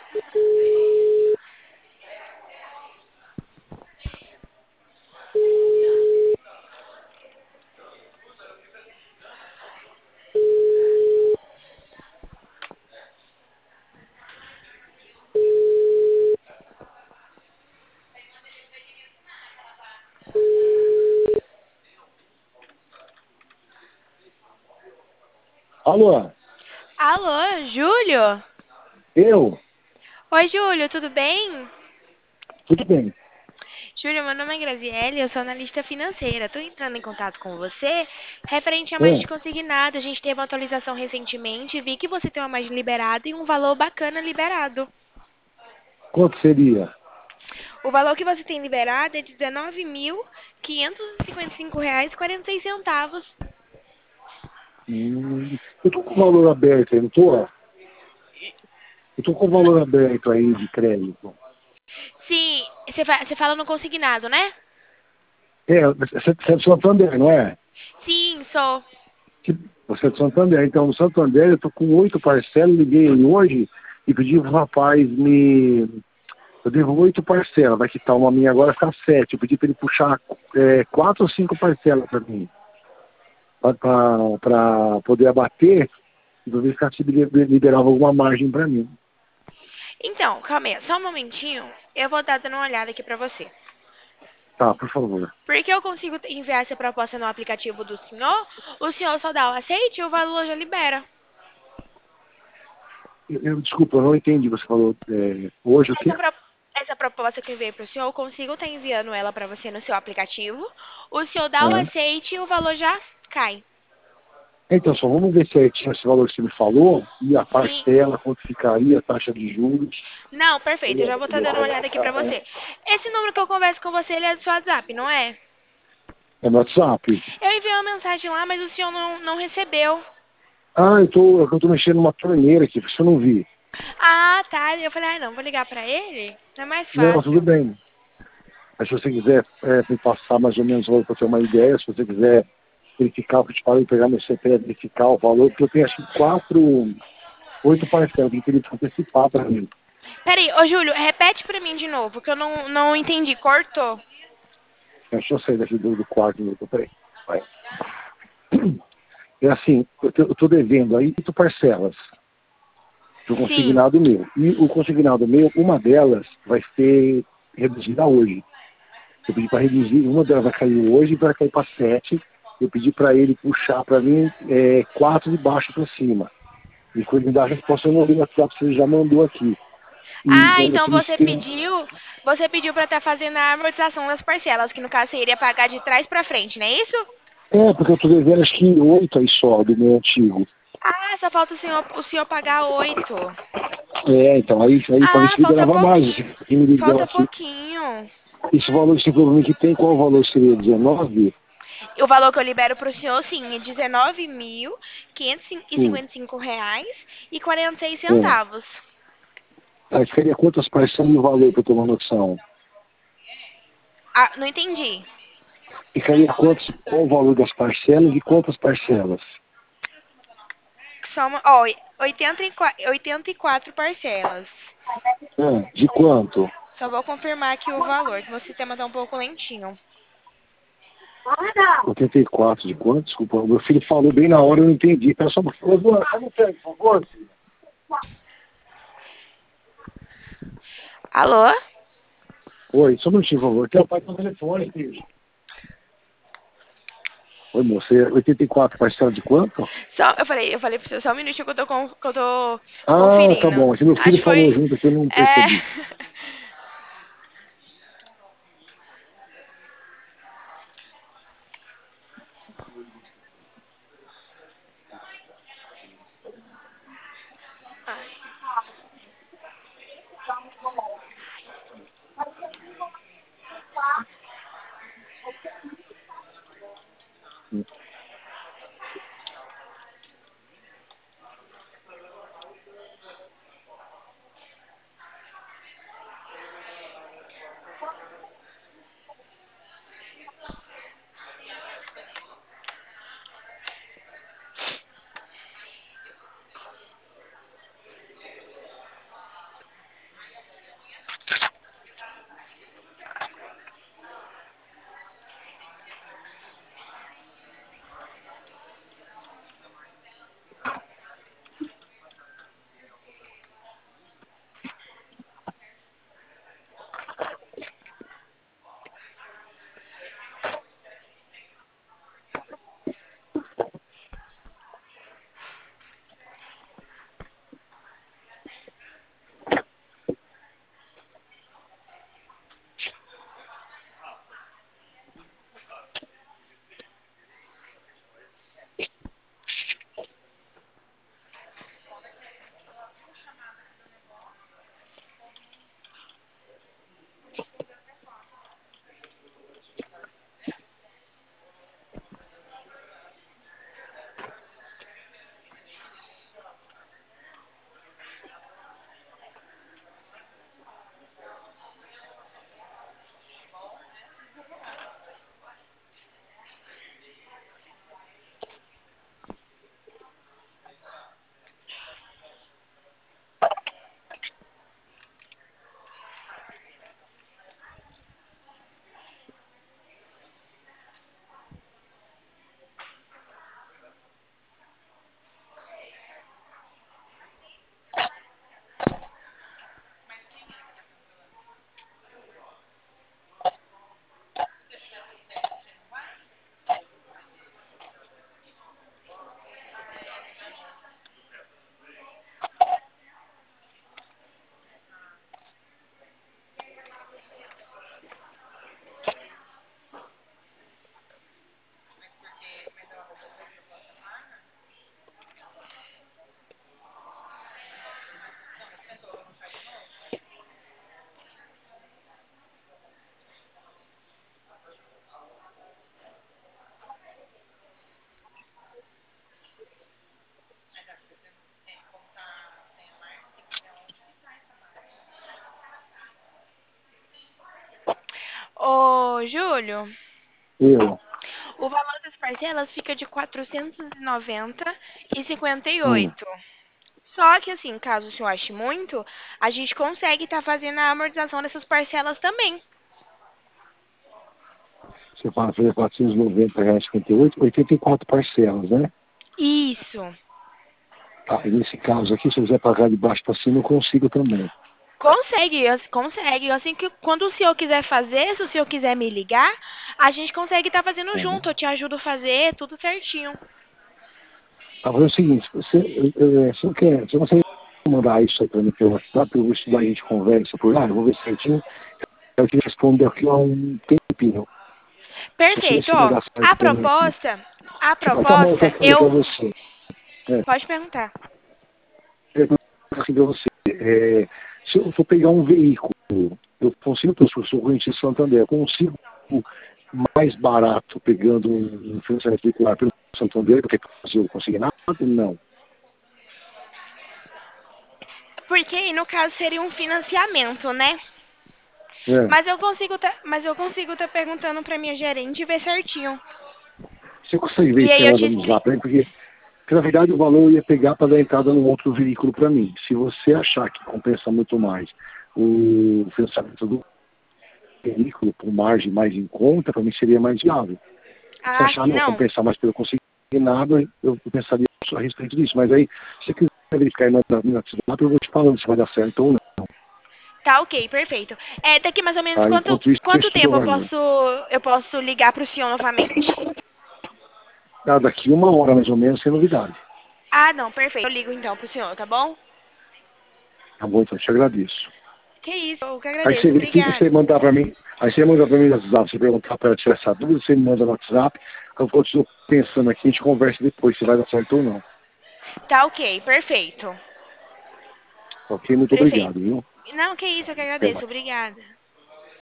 Alô, Alô, Júlio? eu? Oi, Júlio, tudo bem? Tudo bem. Júlio, meu nome é Graziele, eu sou analista financeira. Estou entrando em contato com você referente a margem É, de consignado. A gente teve uma atualização recentemente, vi que você tem uma margem liberada e um valor bacana liberado. quanto seria? O valor que você tem liberado é de R$ 19.555,46. Eu tô com o valor aberto aí, não tô? Eu tô com o valor aberto aí de crédito. Sim, você fala no consignado, né? Você é de Santander, não é? Sim, sou. Você é de Santander. Então, no Santander, eu tô com 8 parcelas, liguei ele hoje e pedi pro rapaz me... Eu devo 8 parcelas, vai quitar uma minha agora, ficar 7. Eu pedi para ele puxar 4 ou 5 parcelas para mim, para poder abater, e pra ver se liberava alguma margem para mim. Então, calma aí, só um momentinho. Eu vou dar dando uma olhada aqui pra você. Tá, por favor. Porque eu consigo enviar essa proposta no aplicativo do senhor, o senhor só dá o aceite e o valor já libera. Desculpa, eu não entendi. Você falou hoje o Essa, quê? pro- essa proposta que eu enviei para o senhor, eu consigo estar enviando ela para você no seu aplicativo. O senhor dá o É. aceite e o valor já cai. Então, só vamos ver certinho esse valor que você me falou e a Sim. parcela, quanto ficaria, a taxa de juros. Não, perfeito. Eu já vou estar dando uma olhada aqui para você. Esse número que eu converso com você, ele é do seu WhatsApp, não é? É no WhatsApp. Eu enviei uma mensagem lá, mas o senhor não recebeu. Ah, eu tô mexendo numa torneira aqui, por isso eu não vi. Ah, tá. Eu falei, ah, não, vou ligar para ele. É mais Não, tudo fácil. bem. Mas se você quiser me passar mais ou menos o valor para ter uma ideia, se você quiser verificar o que eu te falei, pegar meu CPF, verificar o valor, porque eu tenho acho que 8 parcelas, que queria antecipar para mim. Peraí, ô Júlio, repete pra mim de novo, que eu não entendi. Cortou? Deixa eu sair daqui do quarto, peraí. Vai. É assim, eu estou devendo aí 8 parcelas do Sim. consignado meu. E o consignado meu, uma delas vai ser reduzida hoje. Eu pedi para reduzir, uma delas vai cair hoje e vai cair para 7. Eu pedi para ele puxar para mim 4 de baixo para cima. E quando me dar a resposta, eu não li no WhatsApp, você já mandou aqui. E Ah, ainda então solicitei. você pediu pra estar fazendo a amortização das parcelas, que no caso você iria pagar de trás pra frente, não é isso? Porque eu estou devendo acho que 8 aí só do meu antigo. Ah, só falta o senhor pagar 8. Então, aí para ver Ah, se falta liberava mais. pouquinho. Quem me ligou Falta aqui. pouquinho. Esse valor que você falou pra mim que tem, qual o valor seria? 19? E o valor que eu libero pro senhor, sim, é É. R$ 19.555,46. Aí ficaria quantas parcelas e o valor para eu ter uma noção? Ah, não entendi. Ficaria qual o valor das parcelas e quantas parcelas? Ó, 84 parcelas. De quanto? Só vou confirmar aqui o valor, que meu sistema tá um pouco lentinho. 84 de quanto? Desculpa, o meu filho falou bem na hora, eu não entendi. Pera só um pouquinho. Eduardo, só um pouquinho, por favor, filho. Alô? Oi, só um minutinho, por favor. Tem o pai no telefone, filho. Oi, moça, 84 parcelas de quanto? Eu falei pro senhor só um minutinho que eu tô Ah, tá conferindo. bom. É que meu Acho filho que falou foi. junto que eu não É. percebi. ô Júlio, Eu. o valor das parcelas fica de 490,58. Hum. Só que assim, caso o senhor ache muito, a gente consegue estar fazendo a amortização dessas parcelas também. Você fala fazer R$ 490,58, 84 parcelas, né? Isso. Tá, e nesse caso aqui, se eu quiser pagar de baixo para cima, eu consigo também. Consegue. Assim que quando o senhor quiser fazer, se o senhor quiser me ligar, a gente consegue estar fazendo Tá. junto. Eu te ajudo a fazer tudo certinho. Tá, fazer o seguinte, se você mandar isso aí para mim pelo WhatsApp, eu vou estudar e a gente conversa por lá, eu vou ver certinho, eu te respondo aqui há um tempinho. Perfeito, Se vai ó. dar certo A para mim aqui. Tá bom, outra proposta, coisa para eu. você. É, Pode perguntar. assim para você. Se eu for pegar um veículo, eu consigo, eu sou corrente de Santander, eu consigo mais barato pegando um financiamento veicular pelo Santander, porque se eu conseguir nada, não. Porque aí, no caso, seria um financiamento, né? É. Mas eu consigo tá perguntando pra minha gerente e ver certinho. Você consegue ver E isso aí aí eu lá te no explico. Zap, né? Porque, na verdade, o valor eu ia pegar para dar entrada num outro veículo para mim. Se você achar que compensa muito mais o financiamento do veículo por margem mais em conta, para mim seria mais viável. Se Ah, achar sim, não não. compensar mais pelo conseguir nada, eu pensaria a respeito disso. Mas aí, se você quiser verificar e mandar no WhatsApp, eu vou te falando se vai dar certo ou não. Tá, ok, perfeito. Daqui mais ou menos Tá? quanto, Enquanto isso, você quanto estuda o tempo eu valor. posso, eu posso ligar pro senhor novamente? Ah, daqui 1 hora mais ou menos, sem novidade. Ah, não, perfeito. Eu ligo então pro senhor, tá bom? Tá bom? Então, eu te agradeço. Que isso, eu que Aí você agradeço. vê que Obrigada. você mandar para mim, aí você manda para mim no WhatsApp, você perguntar para tirar essa dúvida, você me manda no WhatsApp, eu continuo pensando aqui, a gente conversa depois se vai dar certo ou não. Tá, ok, perfeito. Ok? Muito Perfeito. obrigado, viu? Não, que isso, eu que Até agradeço. mais. Obrigada.